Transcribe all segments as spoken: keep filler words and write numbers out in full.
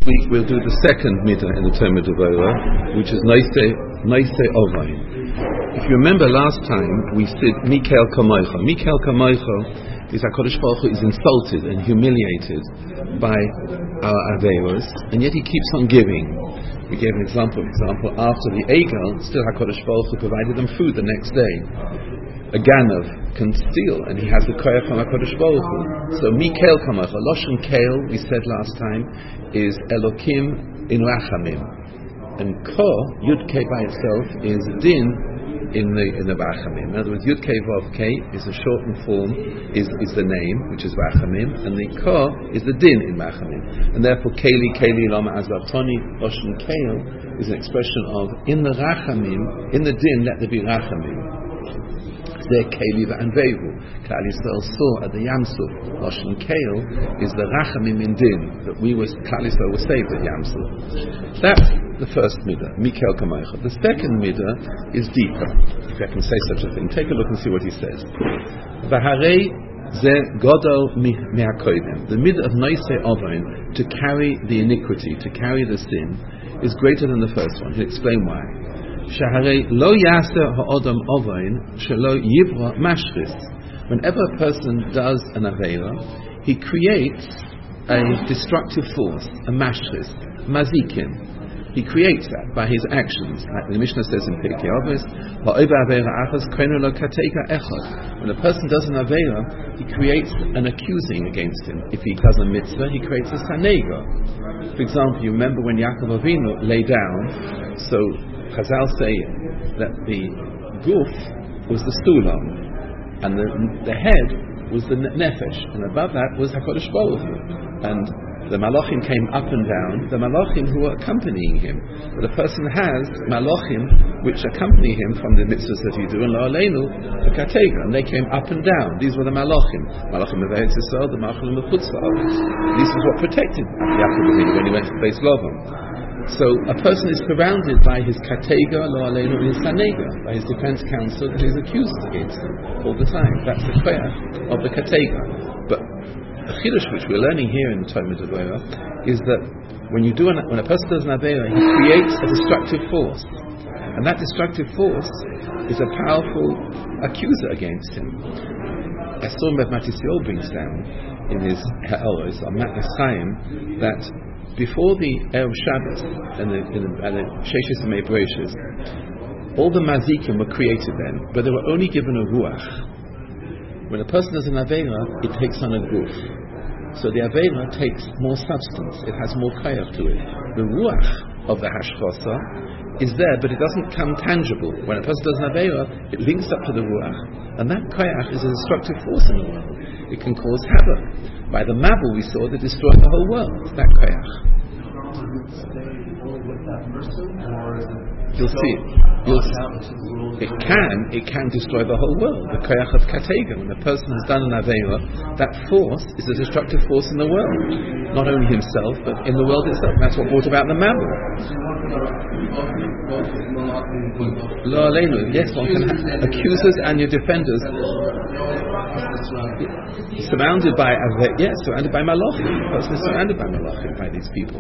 week we'll do the second midah in the Talmud of Torah, which is Noisei Noisei Ovain. If you remember last time we said Mikael Kamoicha. Mikael Kamoicha is HaKadosh Baruch Hu is insulted and humiliated by our Averos, and yet he keeps on giving. We gave an example. For example, after the Egel, still HaKadosh Baruch Hu provided them food the next day. A Ganav can steal, and he has the koyach from HaKadosh Baruch Hu. So Mikael Kamoicha, Loshen Kael, we said last time, is Elokim in Rachamim, and Ko Yud K by itself is Din in the in the Rachamim. In other words, Yud K Vav K is the shortened form, is is the name, which is Rachamim, and the Ko is the Din in Rachamim, and therefore Keli Keli Lama Azavtoni Loshen Kael is an expression of in the Rachamim, in the Din let there be Rachamim. They're Keli and Vevu. Klal Yisrael saw at the Yamsuf. Loshen Kael is the Rachamim in Din that we were Klal Yisrael was saved at Yamsuf. That's the first midah, Mikael Kamoicha. The second midah is deeper, if I can say such a thing. Take a look and see what he says. V'harei ze godol mehakodim. The midah of Noisei Ovain, to carry the iniquity, to carry the sin, is greater than the first one. He'll explain why. Shaharei lo yaser ha'odam ovain shelo yivra mashris. Whenever a person does an aveira, he creates a destructive force, a mashris, mazikin. He creates that by his actions, like the Mishnah says in Pirkei Avos. When a person does an aveira, he creates an accusing against him. If he does a mitzvah, he creates a sanega. For example, you remember when Yaakov Avinu lay down, so Chazal say that the guf was the stulam, and the, the head was the nefesh, and above that was HaKadosh Baruch Hu. And the malachim came up and down, the malachim who were accompanying him. But a person has malachim which accompany him from the mitzvahs that he do, and la'aleinu, the katega, and they came up and down. These were the malachim. Malachim of Eretz Yisrael, the malachim of Chutz La'aretz. This is what protected Yaakov Avinu when he went to Beis Lavan. So a person is surrounded by his katega, lo aleinu, and his sanega, by his defense counsel and his accusers against him all the time. That's the koyach of the katega. But the chiddush which we're learning here in the Talmud of Torah is that when you do an, when a person does an aveira, he creates a destructive force, and that destructive force is a powerful accuser against him. As Rav Matisiol brings down in his Ha'elos on Matnas Chaim that before the Erev Shabbos and the, and the, and the Sheshes and Me'Bereshis, all the mazikim were created then, but they were only given a ruach. When a person does an aveira, it takes on a guf. So the aveira takes more substance; it has more kayach to it. The ruach of the hashchasa is there, but it doesn't come tangible. When a person does an aveira, it links up to the ruach, and that kayach is a destructive force in the world. It can cause havoc. By the Mabul we saw that destroyed the whole world. That koyach. You'll see. You'll see. It can. It can destroy the whole world. The koyach of katega. When a person has done an aveira, that force is a destructive force in the world. Not only himself, but in the world itself. That's what brought about the Mabul. Lo aleinu. Yes, one can have accusers and your defenders. Surrounded by yes, surrounded by malachim. The person is surrounded by malachim, by these people.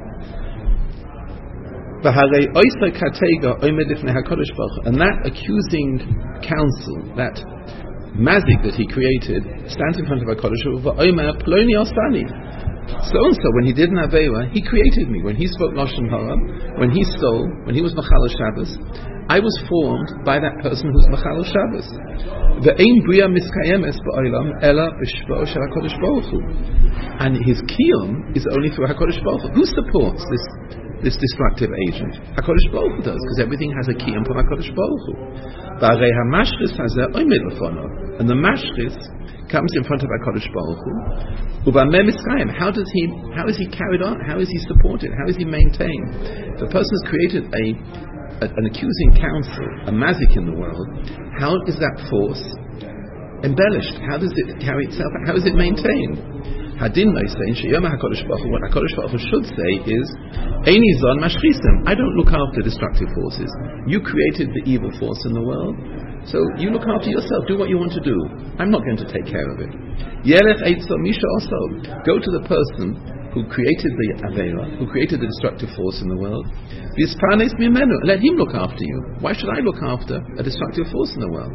And that accusing counsel, that mazik that he created, stands in front of HaKadosh Baruch Hu. So and so, when he did an aveira, he created me. When he spoke lashon hara, when he stole, when he was machal Shabbos, I was formed by that person who's machal Shabbos. Ve'ein bria miskayemes ba'olam ela b'shva'o shel HaKadosh Baruch Hu. And his kiyum is only through HaKadosh Baruch Hu. Who supports this this destructive agent? HaKadosh Baruch Hu does, because everything has a kiyum from HaKadosh Baruch Hu. V'arei hamashris hazeh oimid lefono, and the mashris comes in front of HaKadosh Baruch Hu. How does he? How is he carried on? How is he supported? How is he maintained? If a person has created a, a an accusing counsel, a mazik in the world, how is that force embellished? How does it carry itself out? How is it maintained? Hadin may say, HaKadosh Baruch Hu, what HaKadosh Baruch Hu should say is, Eini zon mashchisem. I don't look after destructive forces. You created the evil force in the world. So you look after yourself, do what you want to do. I'm not going to take care of it. Yelech eitzah misha also. Go to the person who created the Aveira, who created the destructive force in the world, V'ispanes mimenu, let him look after you. Why should I look after a destructive force in the world?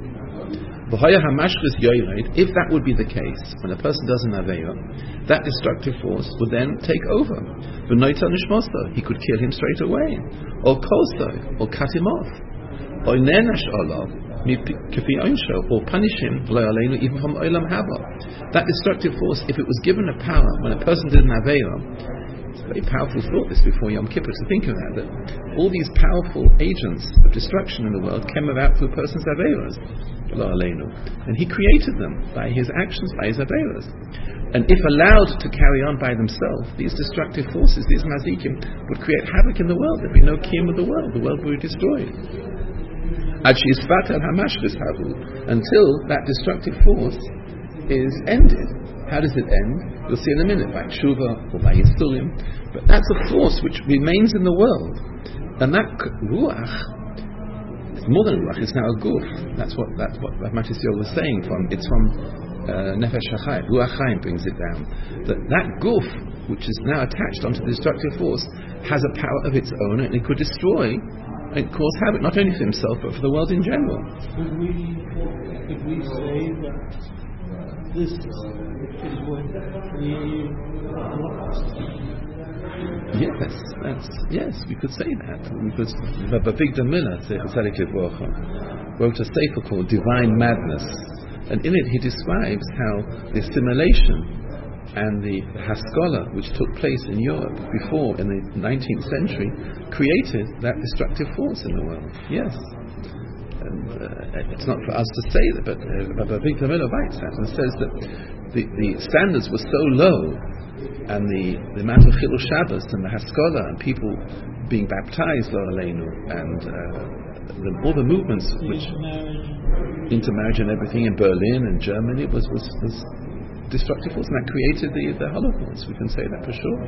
If that would be the case, when a person does an Aveira, that destructive force would then take over. He could kill him straight away, or koso, or cut him off, or nenash olav, or punish him even from Olam Haba. That destructive force, if it was given a power, when a person did an Aveira, it's a very powerful thought this before Yom Kippur to think about that all these powerful agents of destruction in the world came about through a person's Aveiras, and he created them by his actions, by his Aveiras. And if allowed to carry on by themselves, these destructive forces, these mazikim, would create havoc in the world. There'd be no kiyum of the world. The world would be destroyed. Until that destructive force is ended. How does it end? You'll see in a minute, by tshuva or by yisurim. But that's a force which remains in the world. And that ruach, it's more than a ruach, it's now a guf. That's what that's what Matis Yol was saying. From It's from uh, Nefesh HaChaim. Ruach Chaim brings it down. That that guf, which is now attached onto the destructive force, has a power of its own, and it could destroy and cause havoc, not only for himself, but for the world in general. Could we, could we say that this is what we Yes, that's, yes, we could say that. Because Avigdor Miller wrote a sefer called Divine Madness, and in it he describes how the assimilation and the Haskalah, which took place in Europe before, in the nineteenth century, created that destructive force in the world. Yes. And uh, it's not for us to say that, but uh, Avigdor Miller writes that and says that the, the standards were so low, and the, the amount of Chilul Shabbos and the Haskalah and people being baptized, Lo Aleinu, and uh, the, all the movements which intermarriage and everything in Berlin and Germany was was, was destructive force, and that created the, the Holocaust. We can say that for sure.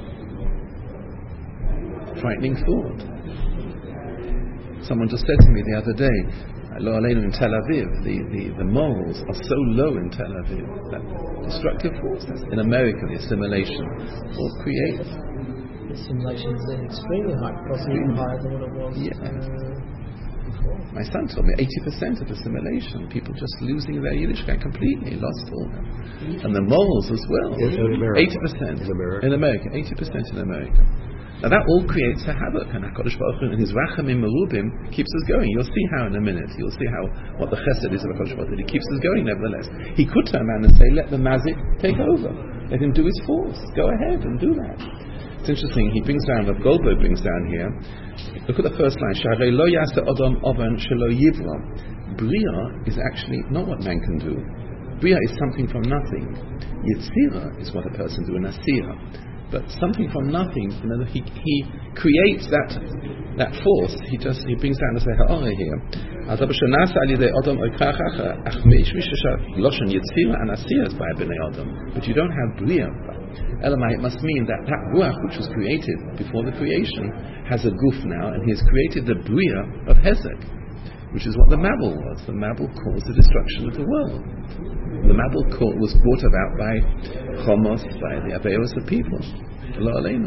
Frightening thought. Someone just said to me the other day, Lo Aleinu, in Tel Aviv, the, the, the morals are so low in Tel Aviv, that destructive forces in America, the assimilation will create. The assimilation is extremely high, possibly even higher than what it was yeah. uh, before. My son told me eighty percent of assimilation, people just losing their Yiddishkeit completely, lost all that. And the morals as well. eighty percent in America. In America, eighty percent in America. Now that all creates a havoc, and HaKadosh Baruch Hu and His Rachamim Merubim keeps us going. You'll see how in a minute. You'll see how what the Chesed is of HaKadosh Baruch Hu. He keeps us going nevertheless. He could turn around and say, let the Mazik take over. Let him do his force. Go ahead and do that. It's interesting. He brings down, what Goldberg brings down here. Look at the first line. Sharei lo yasa odom oven shelo yivra. Bria is actually not what man can do. Bria is something from nothing. Yetzira is what a person do in Asira. But something from nothing, you know, he he creates that that force. He just he brings down the Ha'ara here. But you don't have Bria. Elamai, it must mean that that Ruach which was created before the creation has a guf now, and he has created the Bria of Hezek, which is what the Mabul was. The Mabul caused the destruction of the world. The Mabul was brought about by Chomos, by the Aveiros of people. Lo Aleinu.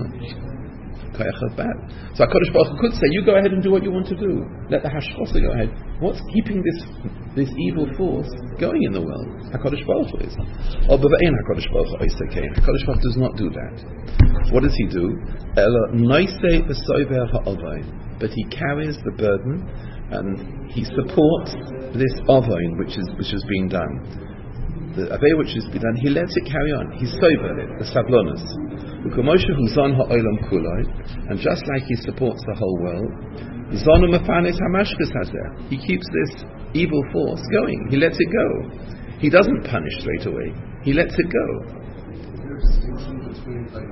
So HaKadosh Baruch Hu could say, you go ahead and do what you want to do. Let the Hashchosa go ahead. What's keeping this this evil force going in the world? HaKadosh Baruch Hu is. Or B'va'in HaKadosh Baruch Hu Oisakei. HaKadosh Baruch Hu does not do that. What does he do? But he carries the burden, and he supports this Ovain which is which is being done. The Avei which is being done, he lets it carry on. He's sober it, the Sablonas. And just like he supports the whole world, he keeps this evil force going. He lets it go. He doesn't punish straight away. He lets it go. There's a distinction between like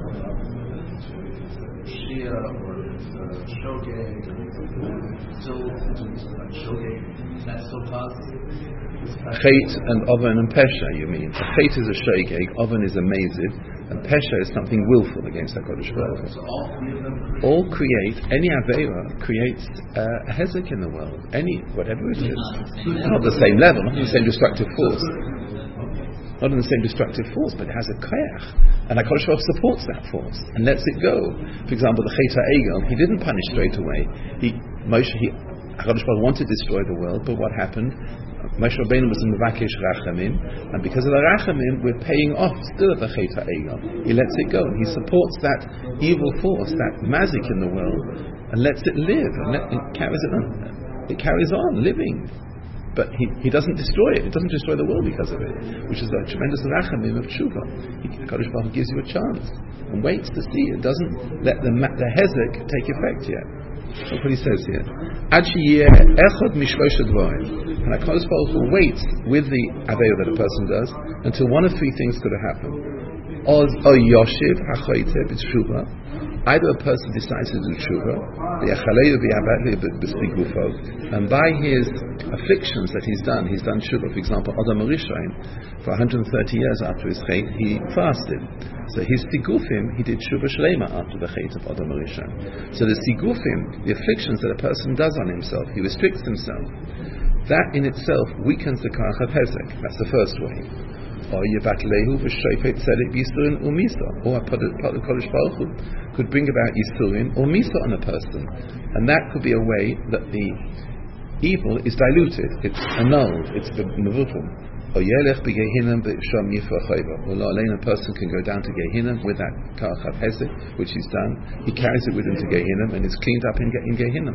Shia or Shogeg, still Shogeg, that's so positive. Chet and Oven and Pesha, you mean? A Chet is a Shogeg, Oven is a Maziv, and Pesha is something willful against HaKadosh Baruch Hu. So all three of them create. All create, any Aveira creates uh, a Hezek in the world. Any, whatever it is. Not the same level, not the same destructive force. not in the same destructive force, but it has a koyach, and HaKadosh Baruch Hu supports that force and lets it go. For example, the Chet HaEgel, he didn't punish straight away. He, Moshe, he, HaKadosh Baruch Hu wanted to destroy the world, but what happened? Moshe Rabbeinu was in the Vakesh Rachamim, and because of the Rachamim, we're paying off still at the Chet HaEgel. He lets it go, and he supports that evil force, that mazik in the world, and lets it live, and let, it carries it on. It carries on living. But he, he doesn't destroy it. It doesn't destroy the world because of it, which is the tremendous rachamim of tshuva. HaKadosh Baruch Hu gives you a chance and waits to see. It doesn't let the the hezek take effect yet. Look what he says here. Ad sheyeh echad mishlosh advarim. And HaKadosh Baruch Hu waits with the aveil that a person does until one of three things could have happened. Oz o yoshiv hachoyte b'tshuva. Either a person decides to do tshuva, and by his afflictions that he's done, he's done tshuva. For example, Adam HaRishon, for one hundred thirty years after his chet, he fasted. So his sigufim, he did tshuva shlema after the chet of Adam HaRishon. So the sigufim, the afflictions that a person does on himself, he restricts himself. That in itself weakens the karach of hezek. That's the first way. Or Yebatlehu v'shoifet tzedek b'yisurin or misa, or HaKadosh Baruch Hu could bring about yisurin or misa on a person, and that could be a way that the evil is diluted, it's annulled, it's mevutum. Or Yelech b'Gehinnom b'sham yifrachayva, or a person can go down to Gehinnom with that karach of hezek, which he's done. He carries it with him to Gehinnom, and it's cleaned up in, in Gehinnom.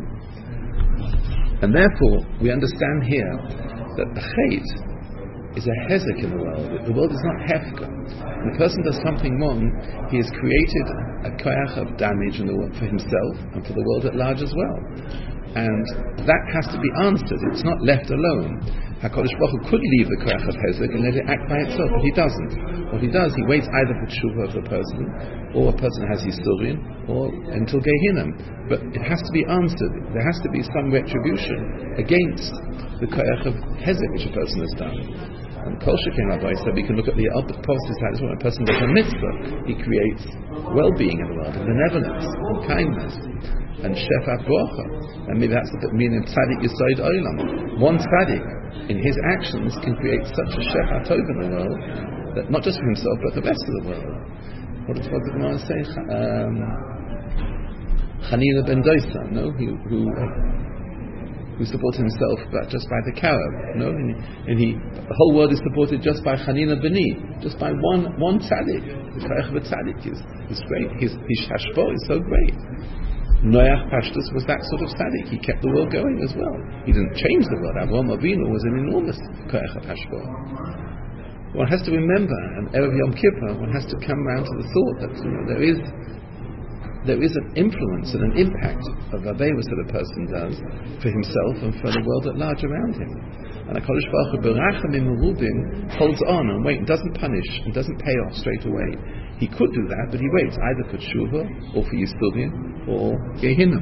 And therefore, we understand here that the chet is a hezek in the world. The world is not hefka. When a person does something wrong, he has created a koyach of damage in the world for himself and for the world at large as well. And that has to be answered. It's not left alone. HaKadosh Baruch Hu could leave the koyach of hezek and let it act by itself, but he doesn't. What he does, he waits either for tshuva of the person, or a person has yisurin, or until Gehinnom. But it has to be answered. There has to be some retribution against the koyach of hezek which a person has done. And Kol Sheken Rabbi said we can look at the opposite side as well. When a person does a mitzvah, he creates well-being in the world, and benevolence, and kindness, and shefa bracha. And maybe that's the meaning of tzaddik yisod olam. One tzaddik, in his actions, can create such a shefa tov in the world that not just for himself but the rest of the world. What does the Gemara say? Um, Chanina ben Dosa, no, who. who uh, who supported himself but just by the carab, no, and, and he, the whole world is supported just by Chanina Beni, just by one one tzaddik. The koyach of a tzaddik is, is great. His his hashpah is so great. Noach Pashtus was that sort of tzaddik. He kept the world going as well. He didn't change the world. Avraham Avinu was an enormous koyach of hashpah. One has to remember, and Erev Yom Kippur, one has to come round to the thought that you know, there is. There is an influence and an impact of Aveirus that a person does for himself and for the world at large around him. And HaKadosh Baruch Hu Berachamim Merubim holds on and waits, and doesn't punish and doesn't pay off straight away. He could do that, but he waits either for tshuva or for Yisurin or Gehinnom.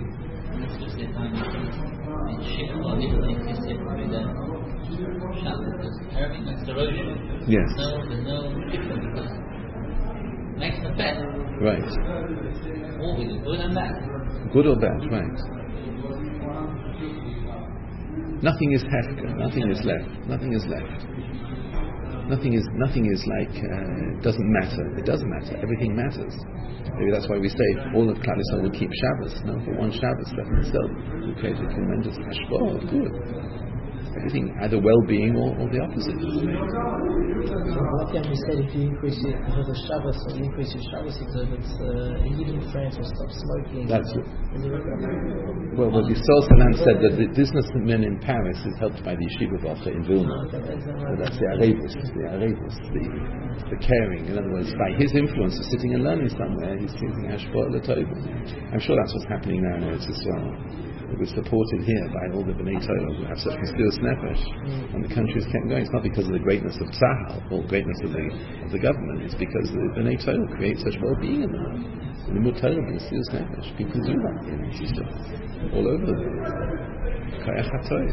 Yes. Makes the best. Right. Always good and bad. Good or bad, right. Nothing is hefka, nothing is left, nothing is left. Nothing is nothing is like, uh, doesn't matter. It doesn't matter, everything matters. Maybe that's why we say all of Klal Yisrael will keep Shabbos. No, for one Shabbos left itself, we create a tremendous hashpah of good. Everything, either well-being or, or the opposite. So what can be said if you increase it for the Shabbos, or you increase your Shabbos observance, uh, even in France, or stop smoking? That's it. Well, well, the Yisrael Salam said that the businessman in Paris is helped by the Yeshiva Bacha in Vilna. Okay, that's, so that's the Arevus, the Arevus, the, the caring. In other words, by his influence of sitting and learning somewhere, he's thinking Hashpah L'Tova. I'm sure that's what's happening now in Eretz Yisrael. It was supported here by all the B'nai Torah who have such mysterious nefesh, and the country has kept going. It's not because of the greatness of Tzahal or greatness of the of the government. It's because the B'nai Torah create such well-being in the world. In the Mut Torah, mysterious nefesh, people do that. You know, it's just all over the world. Kayach HaTorah.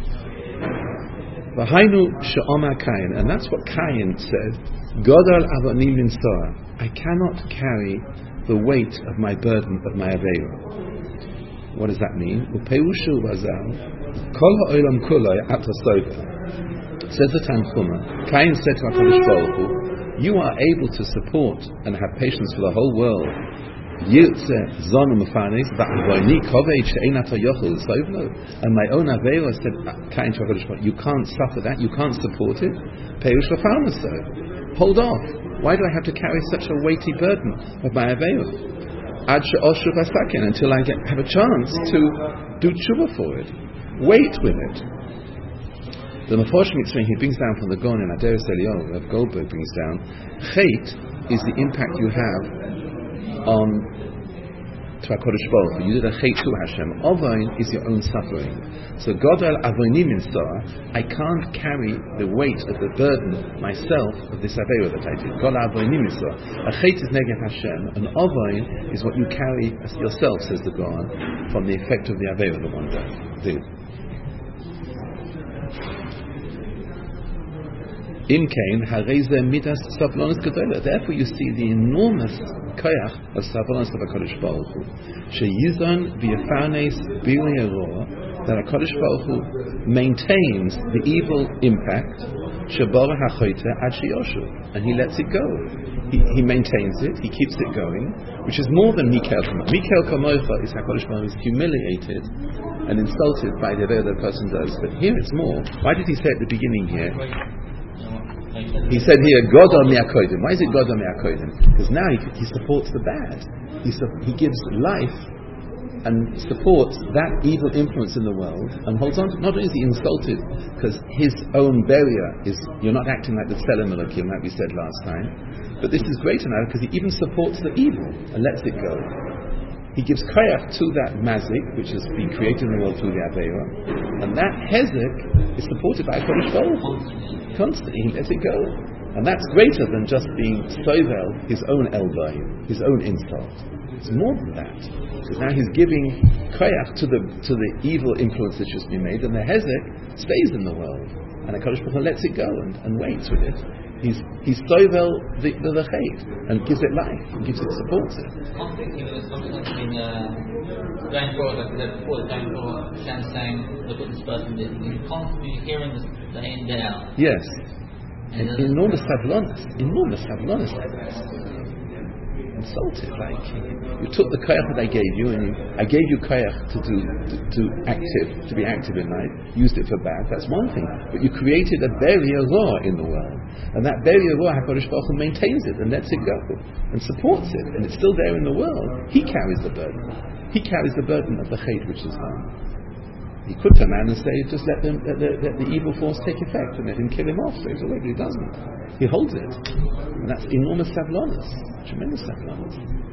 V'hainu she'omar Kayin, and that's what Kayin said. Godal avoni linsor. I cannot carry the weight of my burden of my aveira. What does that mean? Says the Tanchuma, Cain said to HaKadosh Baruch Hu, you are able to support and have patience for the whole world. And my own Aveira said, Cain to HaKadosh Baruch Hu, you can't suffer that, you can't support it. Hold off. Why do I have to carry such a weighty burden of my Aveira? Until I get, have a chance to do tshuva for it. Wait with it. The Meforshim explain, he brings down from the Gon in Aderes Eliyahu, Rav Goldberg brings down, Chet is the impact you have on to HaKadosh Baruch Hu. You did a Chet to Hashem. Ovain is your own suffering. So Godel Avonim Insar, I can't carry the weight of the burden myself of this Aveira that I did. Godel Avonim Insar. A Chet is Neged Hashem, and Ovain is what you carry as yourself, says the Gon, from the effect of the Aveira the one did. Im Kain hareze midas savlonis gedola. Therefore, you see the enormous koyach of savlonis of HaKadosh Baruch Hu. Sheyizon v'yafanes b'yirah, that HaKadosh Baruch Hu maintains the evil impact. Shabara hachoyte ad sheyoshu, and he lets it go. He, he maintains it. He keeps it going, which is more than Mikel Kamocha. Mikel Kamocha is HaKadosh Baruch Hu is humiliated and insulted by the way the person does. But here it's more. Why did he say at the beginning here? He said here, Godol mi'akodim. Why is it Godol mi'akodim? Because now he, he supports the bad. He, su- he gives life and supports that evil influence in the world and holds on to. Not only is he insulted because his own barrier is, you're not acting like the Tselem Elokim, like we said last time, but this is greater now because he even supports the evil and lets it go. He gives koyach to that mazik, which has been created in the world through the Aveira, and that hezek is supported by HaKadosh Baruch Hu. Constantly, he lets it go. And that's greater than just being sovel, his own elbow, his own insult. It's more than that. Because now he's giving koyach to the to the evil influence that's just been made, and the hezek stays in the world. And HaKadosh Baruch Hu lets it go and, and waits with it. He's he's sovel the the, the chait and gives it life and gives it supports it. Conflict, you know, it's something that's been uh, going forward, like we said before, going forward, Hashem saying, look what this person did. He's constantly hearing this day in, day out. Yes. And enormous savlonis, enormous savlonis like this. Insulted, like you took the koyach that I gave you, and you, I gave you koyach to do to, to active, to be active in life. Used it for bad. That's one thing. But you created a barrier law in the world, and that barrier law, HaKadosh Baruch Hu maintains it and lets it go and supports it, and it's still there in the world. He carries the burden. He carries the burden of the hate which is done. He could turn around and say, just let, them, let, the, let the evil force take effect and let him kill him off straight away, but he doesn't. He holds it. And that's enormous savlonis, tremendous savlonis.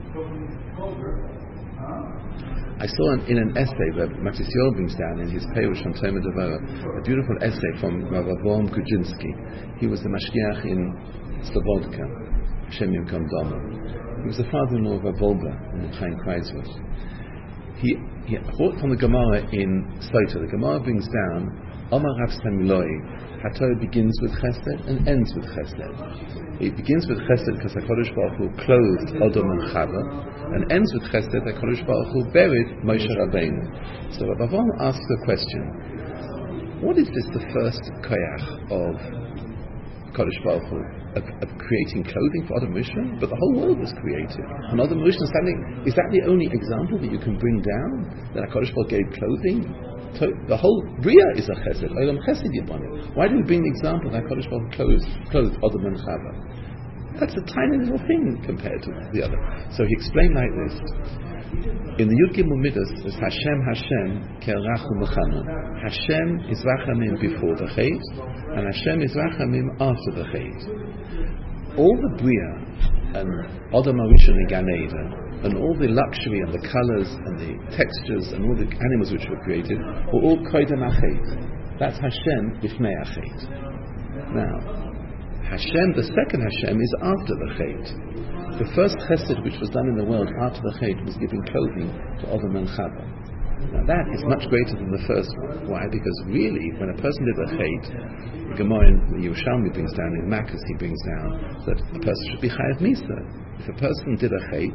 I saw an, in an essay that Matis Yor brings down in his Perush on Tema Devora, a beautiful essay from Rav Avraham Kuczynski. He was the mashgiach in Slobodka, Hashem Yimkom Dama. He was the father-in-law of Rav Wolbe and Chaim Kreisler. He, he brought from the Gemara in Sota. The Gemara brings down Omar Rav Samiloi. HaTorah begins with Chesed and ends with Chesed. It begins with Chesed because HaKadosh Baruch Hu clothed Odom and Chava, and ends with Chesed that HaKadosh Baruch Hu buried Moshe Rabbeinu. So Rav Avraham asks a question: what is this, the first koyach of HaKadosh Baruch Hu? Of, of creating clothing for Adam Rishon, but the whole world was created. And Adam Rishon standing, is that the only example that you can bring down? That HaKadosh Baruch Hu gave clothing? To, the whole Bria is a chesed. Olam chesed yibone. Why do we bring the example that HaKadosh Baruch Hu clothed, clothed Adam and Chava? That's a tiny little thing compared to the other. So he explained like this. In the Yud Gimel Midas, it's Hashem Hashem Ke'erachu Mechana. Hashem is Rachamim before the Chet, and Hashem is Rachamim after the Chet. All the Bria and Adam HaRishon and Gan Eden, and all the luxury and the colors and the textures and all the animals which were created were all Koydem HaChet. That's Hashem Bifnei HaChet. Now, Hashem, the second Hashem, is after the Chet. The first chesed which was done in the world after the Chet was giving clothing to Odom and Chava. Now that is much greater than the first one. Why? Because really, when a person did a Chet, the Gemara in Yerushalmi brings down, in Makkas he brings down, that a person should be Chayav Misa. If a person did a Chet,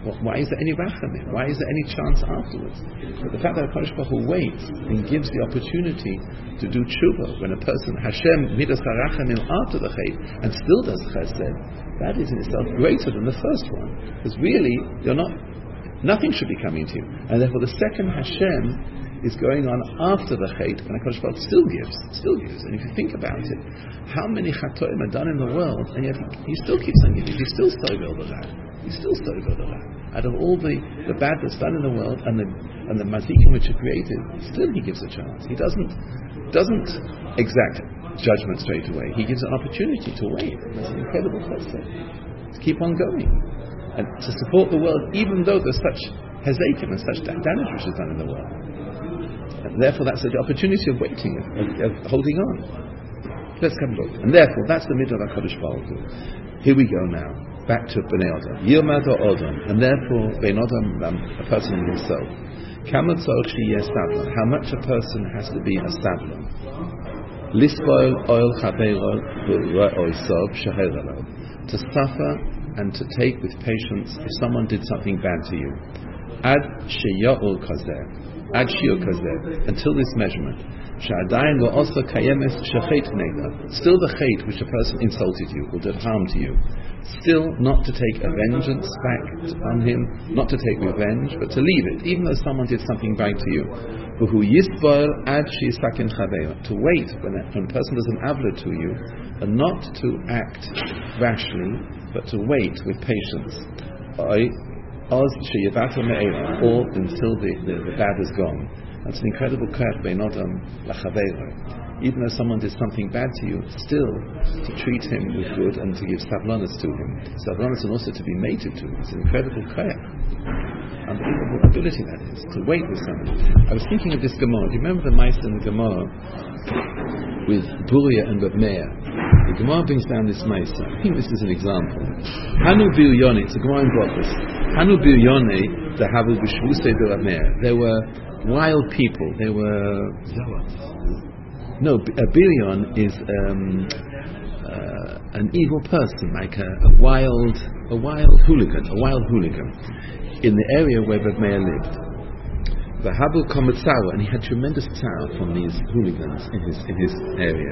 Why is there any rachamim? Why is there any chance afterwards? But the fact that HaKadosh Baruch Hu waits and gives the opportunity to do tshuva when a person Hashem midas harachamim after the chait and still does chesed, that is in itself greater than the first one. Because really, you're not, nothing should be coming to you, and therefore the second Hashem is going on after the chait, and HaKadosh Baruch Hu still gives, still gives. And if you think about it, how many chatoim are done in the world, and yet he still keeps on giving. He's still sovel the rat. He's still sovel the rat. Out of all the, the bad that's done in the world, and the and the mazikim which are created, still he gives a chance. He doesn't doesn't exact judgment straight away. He gives an opportunity to wait. That's an incredible chesed. To keep on going, and to support the world, even though there's such hezekim and such damage which is done in the world. And therefore, that's the opportunity of waiting, of, of holding on. Let's come look. And therefore, that's the middle of HaKadosh Baruch Hu. Here we go now, back to Bnei Adam. Yilmad Odom, and therefore, Bnei Adam, um, a person himself. Kama tzorich sheyeh sablan, how much a person has to be a sablan. Lisboil oil chabeiro v'ro'oisov sheher alav, to suffer and to take with patience if someone did something bad to you. Ad sheya'ol kazeh. Ad shiur kazeh, until this measurement. Sha'adayin lo also kayemes shechet nega. Still the chait which a person insulted you or did harm to you. Still not to take a vengeance back on him, not to take revenge, but to leave it, even though someone did something bad to you. V'hu yisboil ad sheyisaken chaveiro. To wait when a, when a person does an avla to you, and not to act rashly, but to wait with patience. Or until the, the, the bad is gone. That's an incredible koach bein adam lachaveiro. Even though someone did something bad to you, still to treat him with good and to give savlanas to him. Savlanas and also to be mated to him. It's an incredible koach. Unbelievable ability that is, to wait with someone. I was thinking of this Gemara. Do you remember the mice in the Gemara with Buria and Reb Meir? The Gemara brings down this mice. I think this is an example. Hanu Biryone, it's a Gemara in Brachos. Hanu Biryone, the Havu B'Shvusei Reb Meir. There were wild people. They were no. A Biryon is um, uh, an evil person, like a, a wild, a wild hooligan, a wild hooligan. In the area where Reb Meir lived. The Habu Kometzawa, and he had tremendous tzara from these hooligans in his in his area.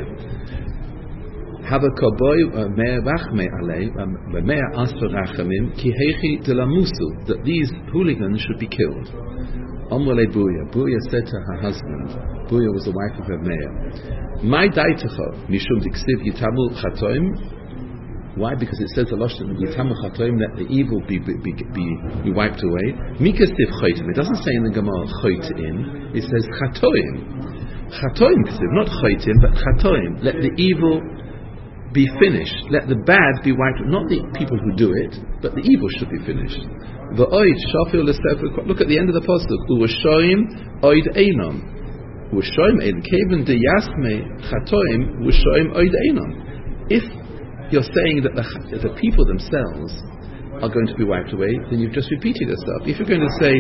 Habu Koboy Meir Rachme Alei, Meir Asper Rachamim, Ki Heichi de la Musu, that these hooligans should be killed. Omrele Buya, Buya said to her husband, Buya was the wife of Reb Meir, My daitecho, Mishum Diksiv Yitamu Chatoim. Why? Because it says a lashon Yitamu Chatoim, that the evil be be, be, be, be wiped away. Mikastiv Choitim. It doesn't say in the Gemara Choitim. It says Chatoim. Chatoim Kasiv, not Choitim, but Chatoim. Let the evil be finished. Let the bad be wiped. Not the people who do it, but the evil should be finished. The oid shafil lesefer. Look at the end of the pasuk. U'ashoim oid einom. U'ashoim ein keven de yasme chatoim. U'ashoim oid einom. If you're saying that the, the people themselves are going to be wiped away, then you've just repeated yourself. If you're going to say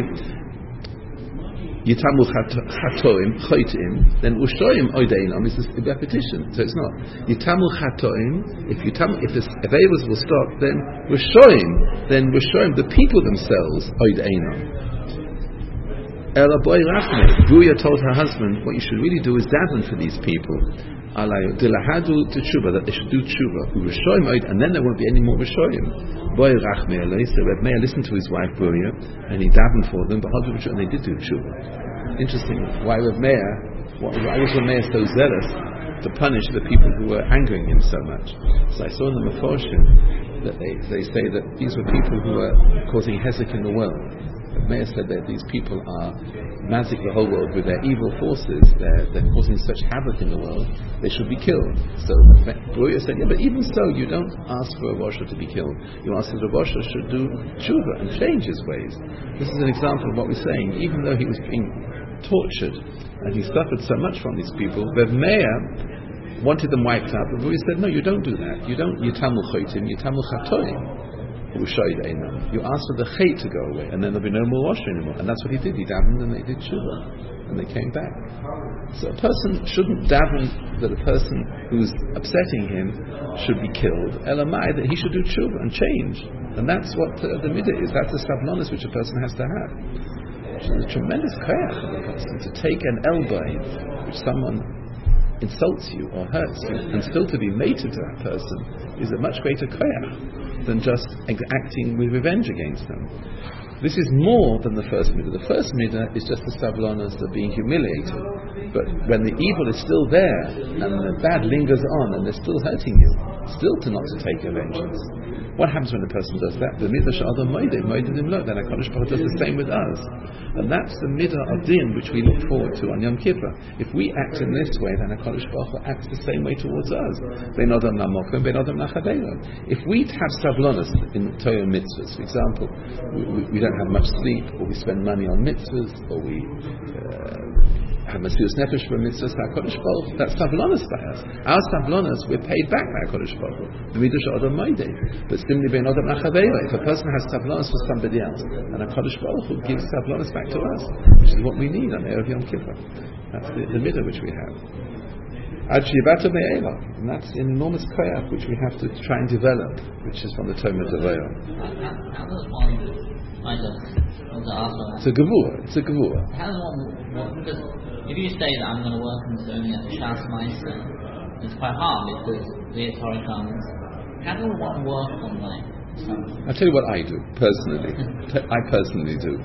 Yitamu chatoim choitim, then ushoim oideinam is a repetition. So it's not Yitamu chatoim. If Yitamu, if the evils will stop, then ushoim, then ushoim, the people themselves oideinam. Ela boy rachme. Buya told her husband, what you should really do is daven for these people. Dilahadu to tshuva, that they should do tshuva, and then there won't be any more rishoyim. Boy rachme alei. So Reb Meir listened to his wife Buria, and he davened for them, but and they did do tshuva. Interesting. Why Reb Meir? Why was Reb Meir so zealous to punish the people who were angering him so much? So I saw in the Meforshim that they they say that these were people who were causing hezek in the world. Reb Meir said that these people are mazik the whole world with their evil forces. They're, they're causing such havoc in the world. They should be killed. So Buria said, yeah, but even so, you don't ask for a Rosha to be killed. You ask that a Rosha should do tshuva and change his ways. This is an example of what we're saying. Even though he was being tortured and he suffered so much from these people, Reb Meir wanted them wiped out. But Buria said, no, you don't do that. You don't Yitamu choitim, Yitamu chatoim. You ask for the chait to go away, and then there'll be no more washing anymore. And that's what he did. He davened, and they did tshuva, and they came back. So a person shouldn't daven that a person who's upsetting him should be killed. Elamai, that he should do tshuva and change. And that's what uh, the midah is. That's the sablonis which a person has to have. Which is a tremendous koyach of a person. To take an elbow which someone insults you or hurts you, and still to be mated to that person, is a much greater koyach than just acting with revenge against them. This is more than the first midah. The first midah is just the sablonis of being humiliated. But when the evil is still there, and the bad lingers on, and they're still hurting you, still to not to take a vengeance. What happens when a person does that? The midah sha'adam moedeh, moedim lo, then HaKadosh Baruch Hu does the same with us. And that's the midah of din which we look forward to on Yom Kippur. If we act in this way, then HaKadosh Baruch Hu acts the same way towards us. Ben adam namokim, ben adam nachadeilam. If we have sablonis in Torah mitzvahs, for example, we, we, we don't have much sleep, or we spend money on mitzvahs, or we uh, have Mesiras Nefesh for mitzvahs, HaKadosh Baruch Hu, that's sablonis by us. Our sablonis, we're paid back by HaKadosh Baruch Hu. The midah sha'adam moedeh. But similarly, ben adam nachadeilam. If a person has sablonis for somebody else, and HaKadosh Baruch Hu gives sablonis back to us, which is what we need on Erev Yom Kippur. That's the, the midah which we have. Ad sheyivata me'ela, and that's an enormous koyach which we have to try and develop, which is from the Talmud Devarim. How does one, I just want to ask one. It's a gevura. It's a gevura. How does one, what, because if you say that I'm going to work on serving at the Shas Meister, it's quite hard because the Torah comes. How does one work on like something? I'll tell you what I do personally. I personally do.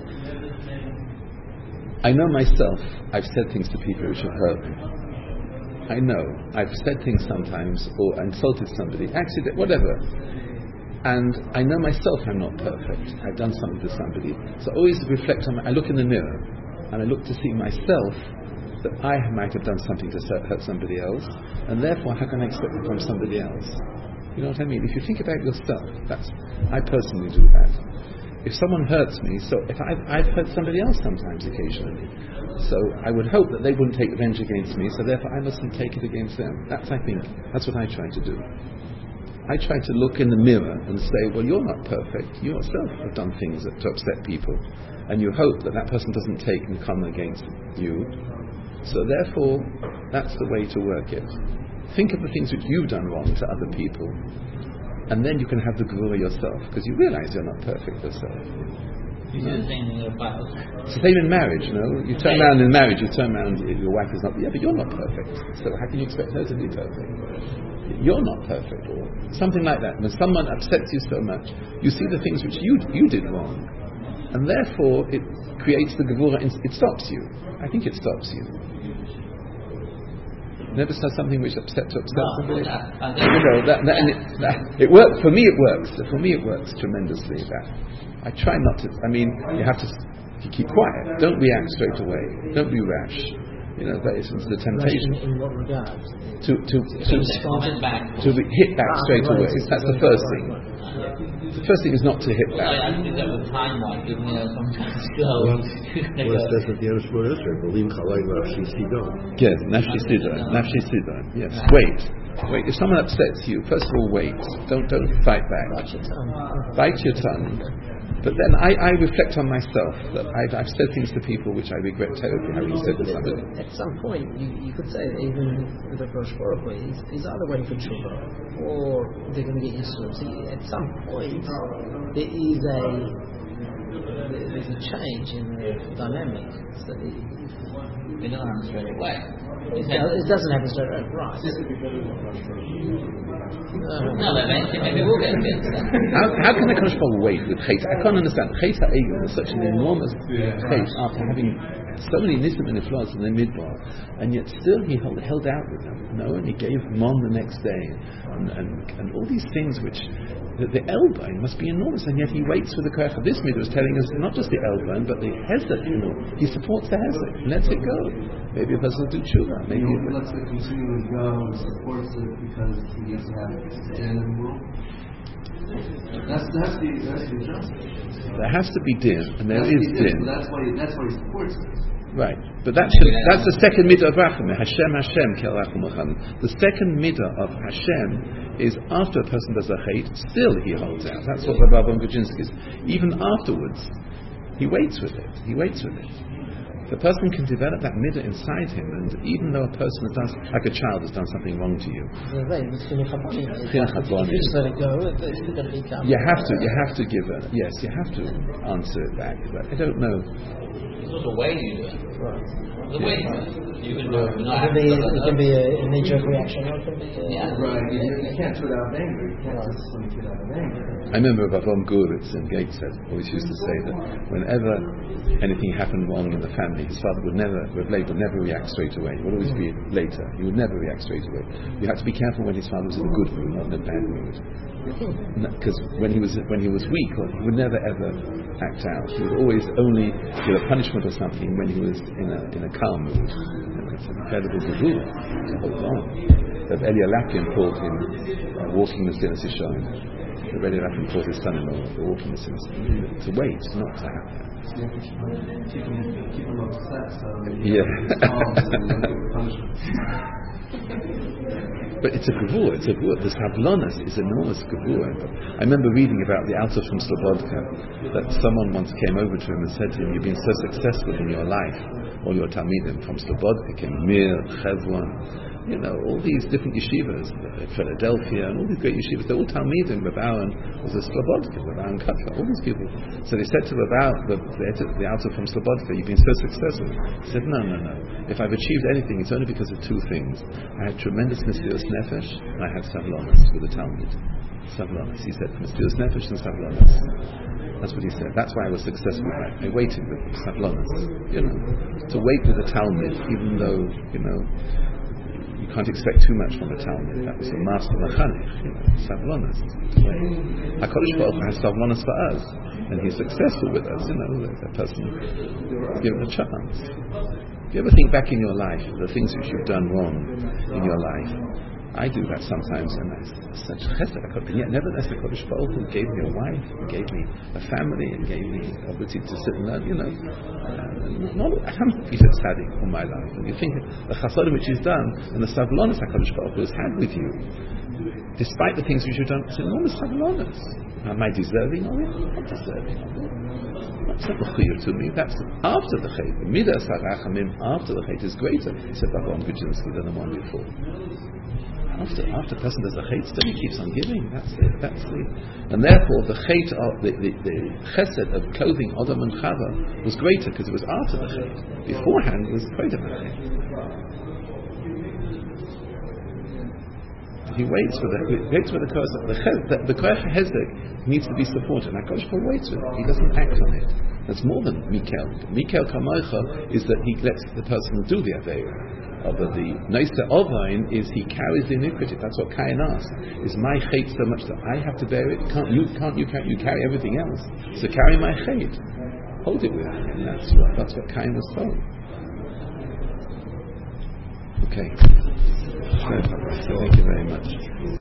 I know myself. I've said things to people which have hurt me. I know I've said things sometimes or insulted somebody, accident, whatever. And I know myself I'm not perfect. I've done something to somebody. So I always reflect on. My, I look in the mirror and I look to see myself that I might have done something to hurt somebody else, and therefore how can I expect it from somebody else? You know what I mean? If you think about yourself, that's I personally do that. If someone hurts me, so if I've, I've hurt somebody else sometimes occasionally, so I would hope that they wouldn't take revenge against me, so therefore I mustn't take it against them. That's, I think, that's what I try to do. I try to look in the mirror and say, well, you're not perfect. You yourself have done things that, to upset people, and you hope that that person doesn't take and come against you. So therefore, that's the way to work it. Think of the things which you've done wrong to other people, and then you can have the gevura yourself, because you realize you're not perfect yourself. You do the same thing with your It's the same in marriage, you know. You turn around in marriage, you turn around, your wife is not, yeah, but you're not perfect. So how can you expect her to be perfect? You're not perfect, or something like that. When someone upsets you so much, you see the things which you you did wrong, and therefore it creates the gevura. It stops you. I think it stops you. Never saw something which upset to upset No, somebody. that- I think- You know, that, that, and it, that, it works for me. It works for me. It works tremendously. That I try not to. I mean, you have to you keep quiet. Don't react straight away. Don't be rash. You know, that is the temptation. In, in what regard? To to to, Comment back. to be hit back Ah, straight right, away. it's That's the right, first right, thing. right. The first thing is not to hit Well, back. I do that with time, like, you know, sometimes go. Well, it says at the end of Shemona Esrei, "B'lim chalai nafshi sido." Yes, nafshi sida, nafshi sida. Yes, wait, wait. If someone upsets you, first of all, wait. Don't don't fight back. Bite your tongue. Bite your tongue. But then I, I reflect on myself that I've, I've said things to people which I regret terribly having said to somebody. At some point, you, you could say that even with the Rosh Baruch Hu, he's, he's either waiting for tshuva or they're going to get used to it. So you, at some point, there is a there- there's a change in the dynamic. So it, It doesn't happen straight away. it, it doesn't happen straight away, right? No, but eventually maybe we'll get a bit. How, how can the Kodesh Baruch Hu wait with Chet? I can't understand. Chet HaEgel is such an enormous case after having so many nisim and iflas in the midbar, and yet still he held, held out with them. You know, and he gave Mon the next day, and, and, and all these things which the, the elbow must be enormous, and yet he waits for the koach. This midah is telling us not just the elbow, but the hezek. You know, he supports the hezek. Lets it go. Maybe a person will do tshuva. Maybe. He lets it continue and go and supports it because he needs to have it stand in the world. That's that's the that's the justice. There has to be din, and there That's is what he did, din. so That's why he, that's why he supports it. Right, but that should, that's the second midah of Rachamim. Hashem, Hashem, Kel Rachum Rachamim. The second midah of Hashem is after a person does a hate, still he holds out. That's what Rabbi Von Grodzinski is. Even afterwards, he waits with it. He waits with it. The person can develop that midah inside him, and even though a person has done, like a child has done something wrong to you, זה זה, זה chinuch haboni. Chinuch haboni. If you just let it go, it- it's still going to become. you have to, you have to give a, yes, you have to answer it back, but I don't know. It's not the way you do it. Right. The way you do it. You can do it. It can be, it can be a knee-jerk reaction, or it can be a, Yeah. Right, you, you can't do it out of anger. You can't just swing it out of anger. I remember Avram Gurwitz in Gateshead always used to say that whenever anything happened wrong in the family, his father would never, Rav Leib would never react straight away. It would always be later. He would never react straight away. You had to be careful when his father was in a good mood, not in a bad mood. Because when he was when he was weak, he would never ever act out. He would always only give a punishment or something when he was in a in a calm mood. And it's an incredible gevurah to hold on. That Eli Lapin called him uh, walking the Sinas Yishon. That Eli Lapin called his son-in-law the walking the Sinas. To wait, not to happen. You have to keep them, keep them upset so they Yeah. calm so they don't get punishment. But it's a gevurah, it's a gevurah. The savlonas is enormous gevurah. I remember reading about the Alter from Slobodka, that someone once came over to him and said to him, "You've been so successful in your life, all your Talmidim from Slobodka came, Mir, Chevron, you know, all these different yeshivas, uh, Philadelphia, and all these great yeshivas, they're all Talmidim. Rav Aaron was a Slobodka, Rav Aaron Kutler, all these people." So they said to Rav Aaron, the, the, the Alter from Slobodka, "You've been so successful." He said, "No, no, no. If I've achieved anything, it's only because of two things. I had tremendous Mesiras Nefesh, and I had Savlonas with the Talmud." Savlonas. He said, Mesiras Nefesh and Savlonas. That's what he said. That's why I was successful. I, I waited with Savlonas. You know, to wait with the Talmud, even though, you know, you can't expect too much from a Talmud. That was a master mechanich, you know, Savlonas. HaKadosh Baruch Hu has Savlonas for us, and he's successful with us, you know, that person, give him a chance. Do you ever think back in your life, the things which you've done wrong in your life? I do that sometimes, and that's such chesed. And yet, nevertheless, the Kodesh Baruch Hu gave me a wife, and gave me a family, and gave me the ability to sit and learn. You know, uh, not, I haven't been a tzaddik all my life. And you think the chasadim which he's done, and the savlonas that Kodesh Baruch Hu has had with you, despite the things which you've done, it's enormous savlonas. Am I deserving of it? I'm deserving of it. That's not the chiyuv to me. That's after the chayt. The midas harachamim after the chayt is greater, said Avram Gudzinski, than the one before. After, after a person does the chayt, still he keeps on giving. That's it. That's it. And therefore, the chayt of the, the, the chesed of clothing Adam and Chava was greater because it was after the chayt. Beforehand, it was greater than the chayt. He waits for the he waits for the curse. The the, the koach hezek needs to be supported. And HaKadosh Baruch Hu waits with it. He doesn't act on it. That's more than Mikel. Mikel Kamocha is that he lets the person do the aveira. But the Noisa Ovain is he carries the iniquity. That's what Cain asked. Is my chait so much that I have to bear it? Can't you? Can't you? Can't you carry everything else? So carry my chait. Hold it with me. And that's what that's what Cain was told. Okay. So, thank you very much.